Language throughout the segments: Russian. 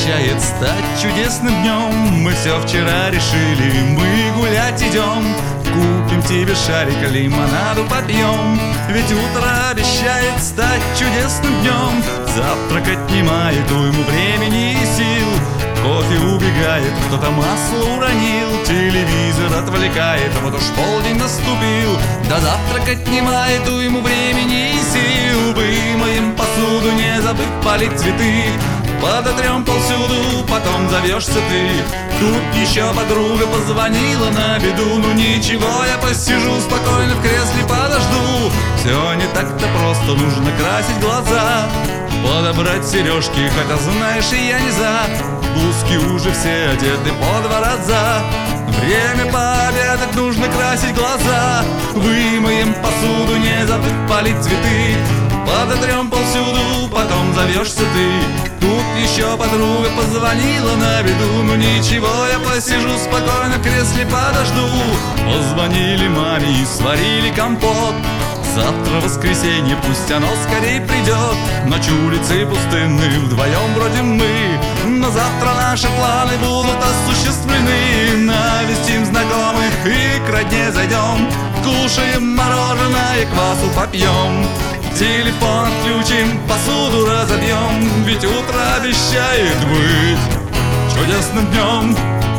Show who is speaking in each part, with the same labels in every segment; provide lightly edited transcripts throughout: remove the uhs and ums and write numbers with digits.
Speaker 1: обещает стать чудесным днем. Мы все вчера решили, мы гулять идем. Купим тебе шарик, лимонаду попьем. Ведь утро обещает стать чудесным днем. Завтрак отнимает уйму времени и сил. Кофе убегает, кто-то масло уронил. Телевизор отвлекает, вот уж полдень наступил. Да завтрак отнимает уйму времени и сил. Вымоем посуду, не забыв полить цветы. Подотрем повсюду, потом зовешься ты. Тут еще подруга позвонила на беду. Ну ничего, я посижу спокойно в кресле, подожду. Все не так-то просто, нужно красить глаза, подобрать сережки, хотя знаешь, и я не за. Блузки уже все одеты по 2 раза. Время пообедать, нужно красить глаза. Вымоем посуду, не забыв полить цветы. Подотрем повсюду, потом зовешься ты. Тут еще подруга позвонила на беду. Ну ничего, я посижу спокойно в кресле, подожду. Позвонили маме и сварили компот. Завтра воскресенье, пусть оно скорей придет. Ночь улицы пустынны, вдвоем вроде мы. Но завтра наши планы будут осуществлены. Навестим знакомых и к родне зайдем. Кушаем мороженое, квасу попьем. Телефон отключим, посуду разобьем. Ведь утро обещает быть чудесным днем.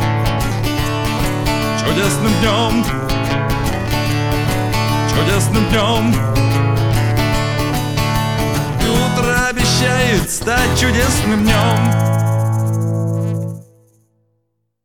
Speaker 1: Чудесным днем. Чудесным днем. Утро обещает стать чудесным днем.